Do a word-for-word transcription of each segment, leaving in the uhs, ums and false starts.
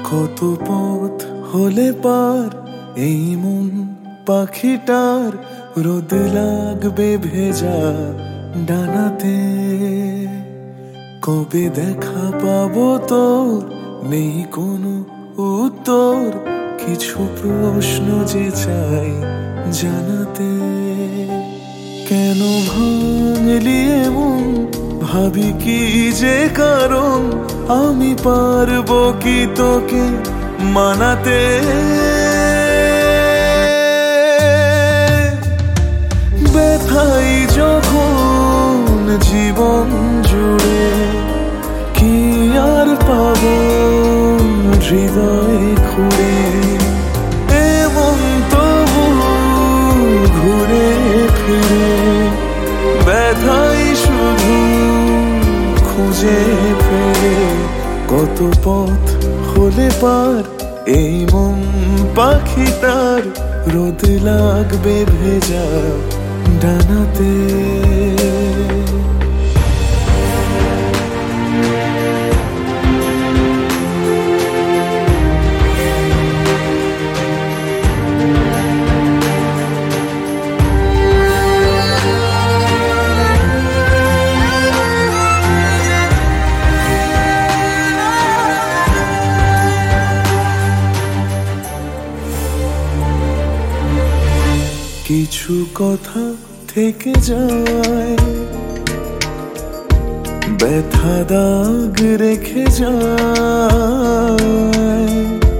কত পথ হলে পার এই মন পাখিটার রোদ লাগবে ভেজা ডানাতে। কবে দেখা পাবো তোর নেই কোনো উত্তর, কিছু প্রশ্ন যে চাই জানাতে। কেন ভাঙলি এমন ভাবি কি যে কারণ, আমি পারবো কি তোকে মানাতে। ব্যথাই যখন জীবন জুড়ে কি আর পাবো হৃদয় খুঁড়ে। এমন তবু ঘুরে ফিরে ব্যথাই শুধু খুঁজে ফেরে। কত পথ হলে পার এই মন পাখিটার রোদ লাগবে ভেজা ডানাতে। কিছু কথা থেকে যায় ব্যথা দাগ রেখে যায়,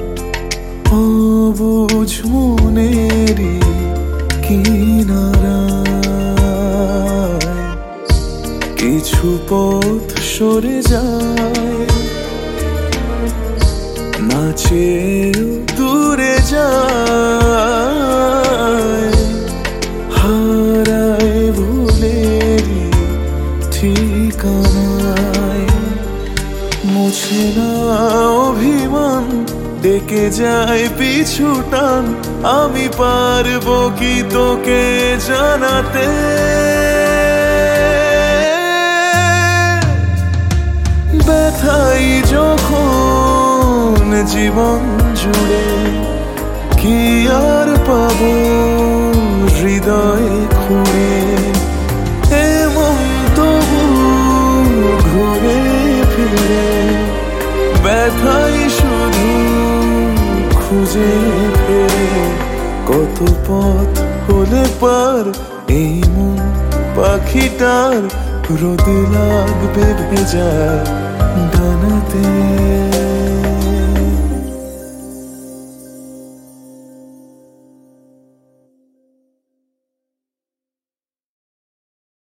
অবুঝ মনেরই কিনারায়। কিছু পথ সরে যায় না চেয়েও দূরে যায়, হারায় ভুলেরই ঠিকানায়। মুছে না অভিমান ডেকে যায় পিছু টান, আমি পারবো কি তোকে জানাতে। ব্যথাই যখন জীবন জুড়ে কি আর পাবো হৃদয় খুঁড়ে। এমন তবু ঘুরে ফিরে ব্যথাই শুধু খুঁজে ফেরে। কত পথ হলে পার এই মন পাখিটার রোদ লাগবে ভেজা ডানাতে।